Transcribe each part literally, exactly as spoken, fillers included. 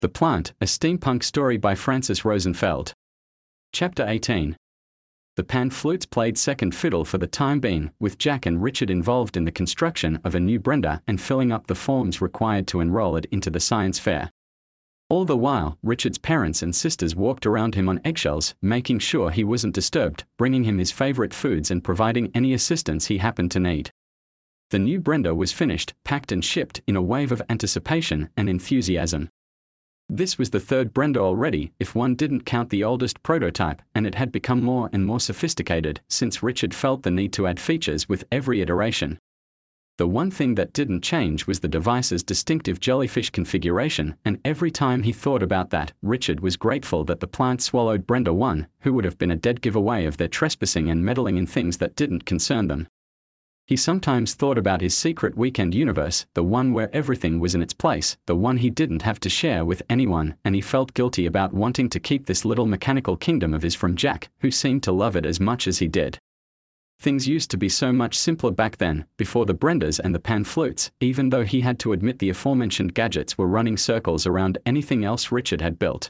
The Plant, a steampunk story by Francis Rosenfeld. Chapter eighteen. The Pan Flutes played second fiddle for the time being, with Jack and Richard involved in the construction of a new Brenda and filling up the forms required to enroll it into the science fair. All the while, Richard's parents and sisters walked around him on eggshells, making sure he wasn't disturbed, bringing him his favorite foods and providing any assistance he happened to need. The new Brenda was finished, packed and shipped in a wave of anticipation and enthusiasm. This was the third Brenda already, if one didn't count the oldest prototype, and it had become more and more sophisticated since Richard felt the need to add features with every iteration. The one thing that didn't change was the device's distinctive jellyfish configuration, and every time he thought about that, Richard was grateful that the plant swallowed Brenda one, who would have been a dead giveaway of their trespassing and meddling in things that didn't concern them. He sometimes thought about his secret weekend universe, the one where everything was in its place, the one he didn't have to share with anyone, and he felt guilty about wanting to keep this little mechanical kingdom of his from Jack, who seemed to love it as much as he did. Things used to be so much simpler back then, before the Brendas and the Pan Flutes, even though he had to admit the aforementioned gadgets were running circles around anything else Richard had built.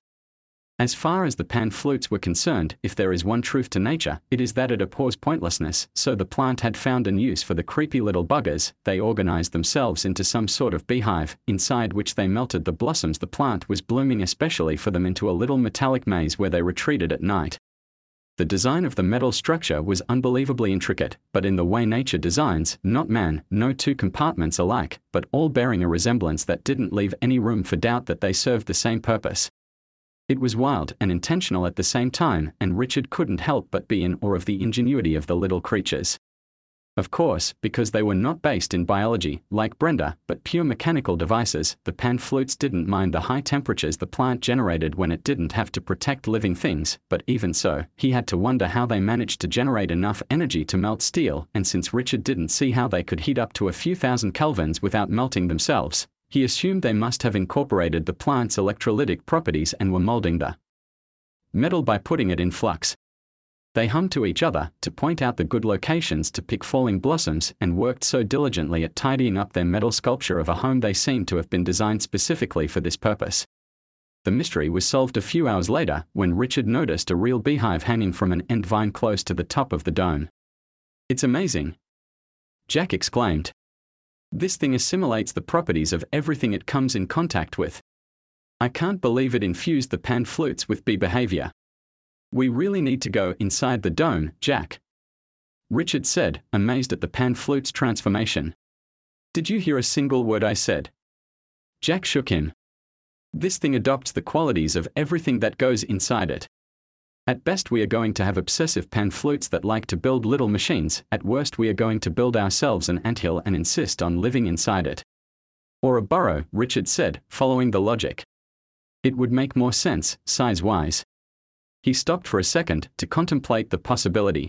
As far as the Pan Flutes were concerned, if there is one truth to nature, it is that it abhors pointlessness, so the plant had found a use for the creepy little buggers. They organized themselves into some sort of beehive, inside which they melted the blossoms the plant was blooming especially for them into a little metallic maze where they retreated at night. The design of the metal structure was unbelievably intricate, but in the way nature designs, not man, no two compartments alike, but all bearing a resemblance that didn't leave any room for doubt that they served the same purpose. It was wild and intentional at the same time, and Richard couldn't help but be in awe of the ingenuity of the little creatures. Of course, because they were not based in biology, like Brenda, but pure mechanical devices, the Pan Flutes didn't mind the high temperatures the plant generated when it didn't have to protect living things, but even so, he had to wonder how they managed to generate enough energy to melt steel, and since Richard didn't see how they could heat up to a few thousand kelvins without melting themselves, he assumed they must have incorporated the plant's electrolytic properties and were molding the metal by putting it in flux. They hummed to each other to point out the good locations to pick falling blossoms and worked so diligently at tidying up their metal sculpture of a home they seemed to have been designed specifically for this purpose. The mystery was solved a few hours later when Richard noticed a real beehive hanging from an end vine close to the top of the dome. "It's amazing!" Jack exclaimed. "This thing assimilates the properties of everything it comes in contact with. I can't believe it infused the Pan Flutes with bee behavior. We really need to go inside the dome, Jack," Richard said, amazed at the Pan Flute's transformation. "Did you hear a single word I said?" Jack shook him. "This thing adopts the qualities of everything that goes inside it. At best we are going to have obsessive Pan Flutes that like to build little machines, at worst we are going to build ourselves an anthill and insist on living inside it." "Or a burrow," Richard said, following the logic. "It would make more sense, size-wise." He stopped for a second to contemplate the possibility.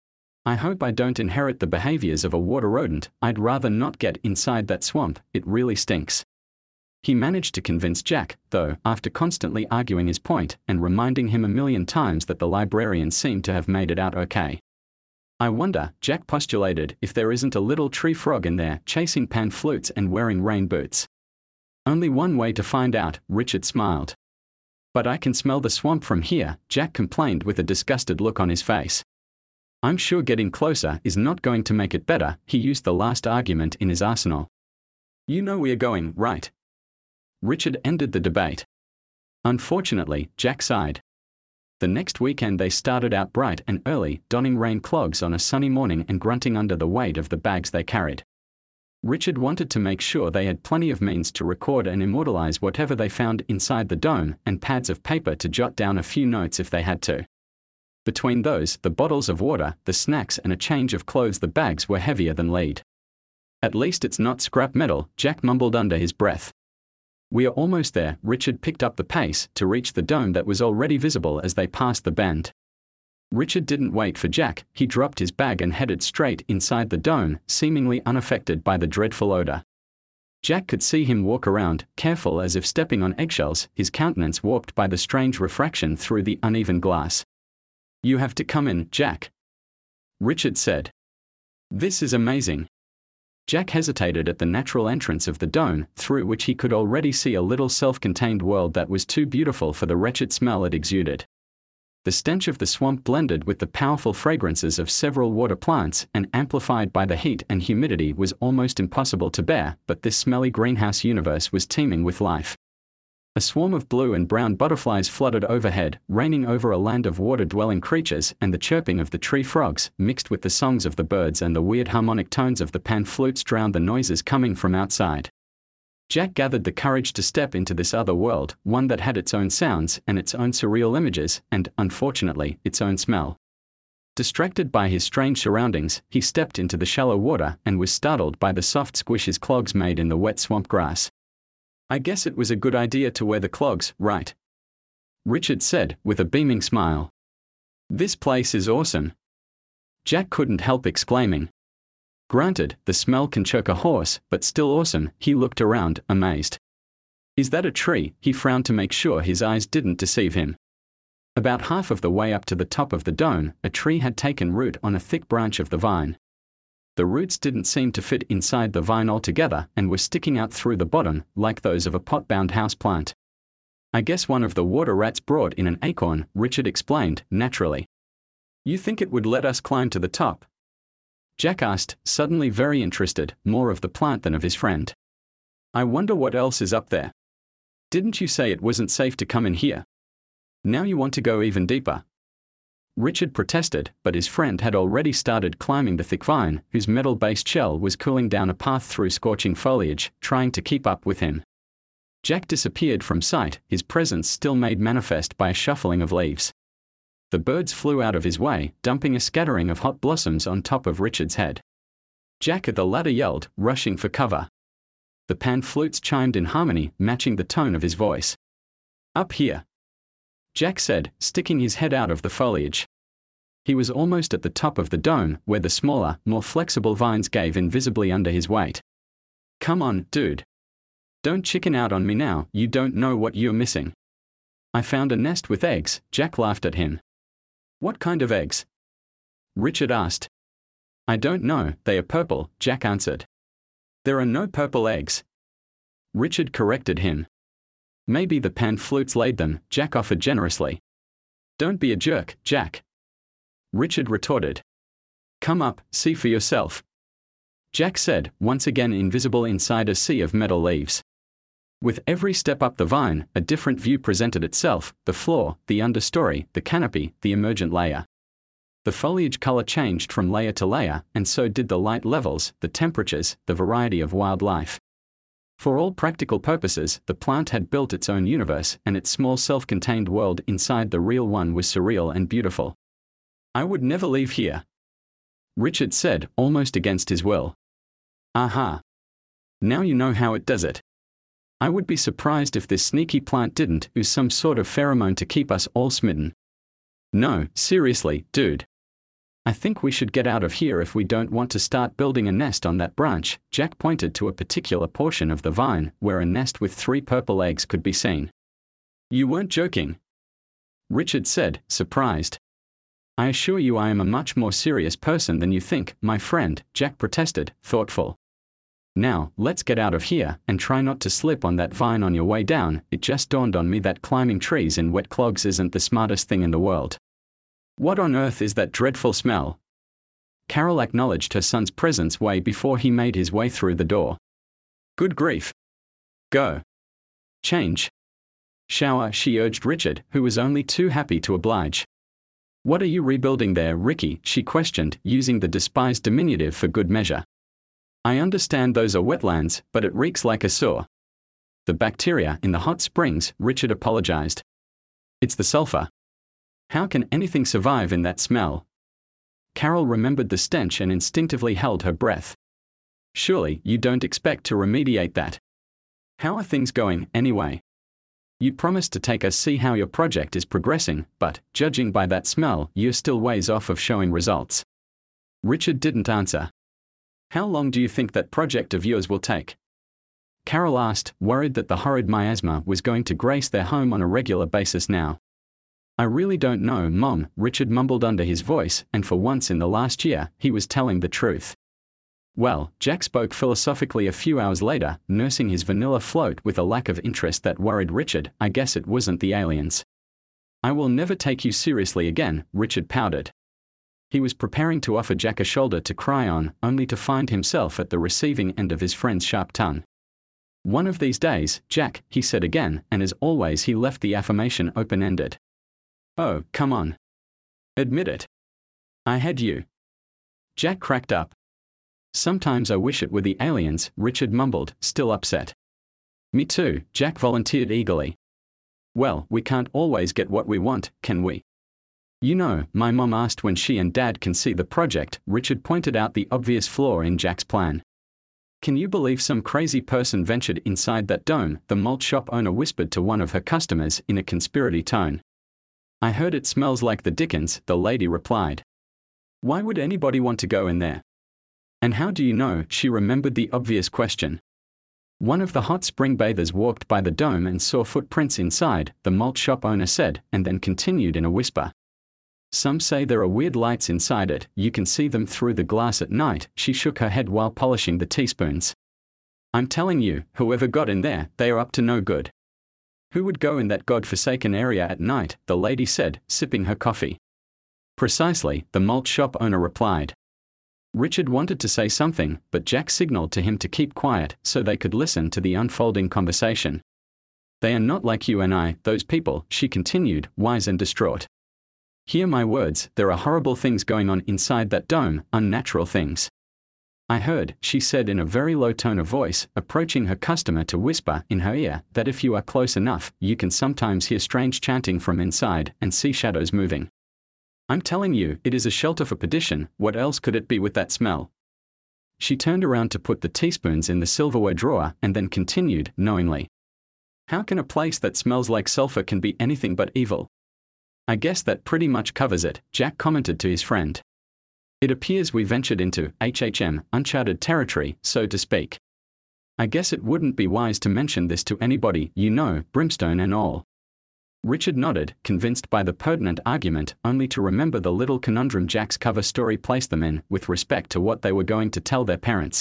"I hope I don't inherit the behaviors of a water rodent. I'd rather not get inside that swamp, it really stinks." He managed to convince Jack, though, after constantly arguing his point and reminding him a million times that the librarian seemed to have made it out okay. "I wonder," Jack postulated, "if there isn't a little tree frog in there chasing Pan Flutes and wearing rain boots." "Only one way to find out," Richard smiled. "But I can smell the swamp from here," Jack complained with a disgusted look on his face. "I'm sure getting closer is not going to make it better." He used the last argument in his arsenal. "You know we are going, right?" Richard ended the debate. "Unfortunately," Jack sighed. The next weekend they started out bright and early, donning rain clogs on a sunny morning and grunting under the weight of the bags they carried. Richard wanted to make sure they had plenty of means to record and immortalize whatever they found inside the dome, and pads of paper to jot down a few notes if they had to. Between those, the bottles of water, the snacks and a change of clothes, the bags were heavier than lead. "At least it's not scrap metal," Jack mumbled under his breath. "We are almost there." Richard picked up the pace to reach the dome that was already visible as they passed the bend. Richard didn't wait for Jack. He dropped his bag and headed straight inside the dome, seemingly unaffected by the dreadful odor. Jack could see him walk around, careful as if stepping on eggshells, his countenance warped by the strange refraction through the uneven glass. "You have to come in, Jack," Richard said. "This is amazing." Jack hesitated at the natural entrance of the dome, through which he could already see a little self-contained world that was too beautiful for the wretched smell it exuded. The stench of the swamp blended with the powerful fragrances of several water plants and amplified by the heat and humidity was almost impossible to bear, but this smelly greenhouse universe was teeming with life. A swarm of blue and brown butterflies fluttered overhead, reigning over a land of water-dwelling creatures, and the chirping of the tree frogs, mixed with the songs of the birds and the weird harmonic tones of the pan flutes, drowned the noises coming from outside. Jack gathered the courage to step into this other world, one that had its own sounds and its own surreal images, and, unfortunately, its own smell. Distracted by his strange surroundings, he stepped into the shallow water and was startled by the soft squish his clogs made in the wet swamp grass. "I guess it was a good idea to wear the clogs, right?" Richard said, with a beaming smile. "This place is awesome." Jack couldn't help exclaiming. Granted, the smell can choke a horse, but still awesome. He looked around, amazed. "Is that a tree?" He frowned to make sure his eyes didn't deceive him. About half of the way up to the top of the dome, a tree had taken root on a thick branch of the vine. The roots didn't seem to fit inside the vine altogether and were sticking out through the bottom, like those of a pot-bound houseplant. "I guess one of the water rats brought in an acorn," Richard explained, naturally. "You think it would let us climb to the top?" Jack asked, suddenly very interested, more of the plant than of his friend. "I wonder what else is up there. Didn't you say it wasn't safe to come in here? Now you want to go even deeper?" Richard protested, but his friend had already started climbing the thick vine, whose metal-based shell was cooling down a path through scorching foliage, trying to keep up with him. Jack disappeared from sight, his presence still made manifest by a shuffling of leaves. The birds flew out of his way, dumping a scattering of hot blossoms on top of Richard's head. Jack at the ladder yelled, rushing for cover. The pan flutes chimed in harmony, matching the tone of his voice. "Up here," Jack said, sticking his head out of the foliage. He was almost at the top of the dome, where the smaller, more flexible vines gave invisibly under his weight. "Come on, dude. Don't chicken out on me now, you don't know what you're missing." "I found a nest with eggs," Jack laughed at him. "What kind of eggs?" Richard asked. "I don't know, they are purple," Jack answered. "There are no purple eggs." Richard corrected him. "Maybe the pan flutes laid them," Jack offered generously. "Don't be a jerk, Jack," Richard retorted. "Come up, see for yourself," Jack said, once again invisible inside a sea of metal leaves. With every step up the vine, a different view presented itself: the floor, the understory, the canopy, the emergent layer. The foliage color changed from layer to layer, and so did the light levels, the temperatures, the variety of wildlife. For all practical purposes, the plant had built its own universe, and its small self-contained world inside the real one was surreal and beautiful. "I would never leave here," Richard said, almost against his will. "Aha. Now you know how it does it. I would be surprised if this sneaky plant didn't use some sort of pheromone to keep us all smitten. No, seriously, dude. I think we should get out of here if we don't want to start building a nest on that branch." Jack pointed to a particular portion of the vine, where a nest with three purple eggs could be seen. "You weren't joking?" Richard said, surprised. "I assure you I am a much more serious person than you think, my friend," Jack protested, thoughtful. "Now, let's get out of here, and try not to slip on that vine on your way down. It just dawned on me that climbing trees in wet clogs isn't the smartest thing in the world." "What on earth is that dreadful smell?" Carol acknowledged her son's presence way before he made his way through the door. "Good grief. Go. Change. Shower," she urged Richard, who was only too happy to oblige. "What are you rebuilding there, Ricky?" she questioned, using the despised diminutive for good measure. "I understand those are wetlands, but it reeks like a sewer." "The bacteria in the hot springs," Richard apologized. "It's the sulfur. How can anything survive in that smell?" Carol remembered the stench and instinctively held her breath. "Surely you don't expect to remediate that. How are things going, anyway? You promised to take us see how your project is progressing, but, judging by that smell, you're still ways off of showing results." Richard didn't answer. "How long do you think that project of yours will take?" Carol asked, worried that the horrid miasma was going to grace their home on a regular basis now. "I really don't know, Mom," Richard mumbled under his voice, and for once in the last year, he was telling the truth. Well, Jack spoke philosophically a few hours later, nursing his vanilla float with a lack of interest that worried Richard. I guess it wasn't the aliens. I will never take you seriously again, Richard pouted. He was preparing to offer Jack a shoulder to cry on, only to find himself at the receiving end of his friend's sharp tongue. One of these days, Jack, he said again, and as always he left the affirmation open-ended. Oh, come on. Admit it. I had you. Jack cracked up. Sometimes I wish it were the aliens, Richard mumbled, still upset. Me too, Jack volunteered eagerly. Well, we can't always get what we want, can we? You know, my mom asked when she and Dad can see the project. Richard pointed out the obvious flaw in Jack's plan. Can you believe some crazy person ventured inside that dome? The malt shop owner whispered to one of her customers in a conspiracy tone. I heard it smells like the dickens, the lady replied. Why would anybody want to go in there? And how do you know? She remembered the obvious question. One of the hot spring bathers walked by the dome and saw footprints inside, the malt shop owner said, and then continued in a whisper. Some say there are weird lights inside it, you can see them through the glass at night. She shook her head while polishing the teaspoons. I'm telling you, whoever got in there, they are up to no good. Who would go in that god-forsaken area at night? The lady said, sipping her coffee. Precisely, the malt shop owner replied. Richard wanted to say something, but Jack signaled to him to keep quiet so they could listen to the unfolding conversation. They are not like you and I, those people, she continued, wise and distraught. Hear my words, there are horrible things going on inside that dome, unnatural things. I heard, she said in a very low tone of voice, approaching her customer to whisper in her ear, that if you are close enough, you can sometimes hear strange chanting from inside and see shadows moving. I'm telling you, it is a shelter for perdition. What else could it be with that smell? She turned around to put the teaspoons in the silverware drawer and then continued, knowingly. How can a place that smells like sulfur can be anything but evil? I guess that pretty much covers it, Jack commented to his friend. It appears we ventured into H H M, uncharted territory, so to speak. I guess it wouldn't be wise to mention this to anybody, you know, brimstone and all. Richard nodded, convinced by the pertinent argument, only to remember the little conundrum Jack's cover story placed them in, with respect to what they were going to tell their parents.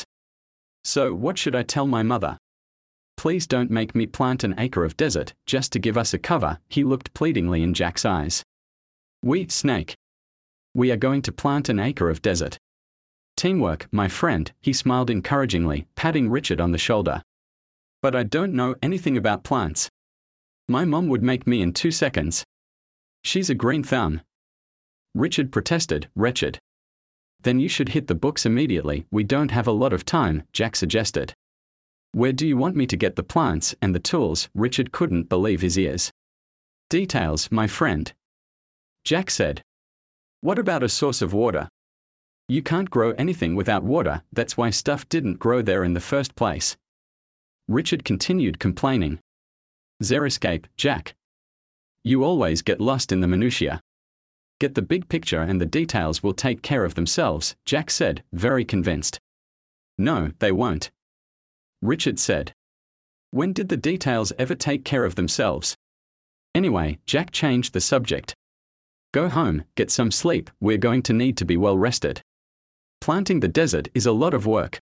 So what should I tell my mother? Please don't make me plant an acre of desert, just to give us a cover, he looked pleadingly in Jack's eyes. We, Snake. We are going to plant an acre of desert. Teamwork, my friend, he smiled encouragingly, patting Richard on the shoulder. But I don't know anything about plants. My mom would make me in two seconds. She's a green thumb. Richard protested, wretched. Then you should hit the books immediately, we don't have a lot of time, Jack suggested. Where do you want me to get the plants and the tools? Richard couldn't believe his ears. Details, my friend. Jack said. What about a source of water? You can't grow anything without water, that's why stuff didn't grow there in the first place. Richard continued complaining. Xeriscape, Jack. You always get lost in the minutiae. Get the big picture and the details will take care of themselves, Jack said, very convinced. No, they won't. Richard said. When did the details ever take care of themselves? Anyway, Jack changed the subject. Go home, get some sleep, we're going to need to be well rested. Planting the desert is a lot of work.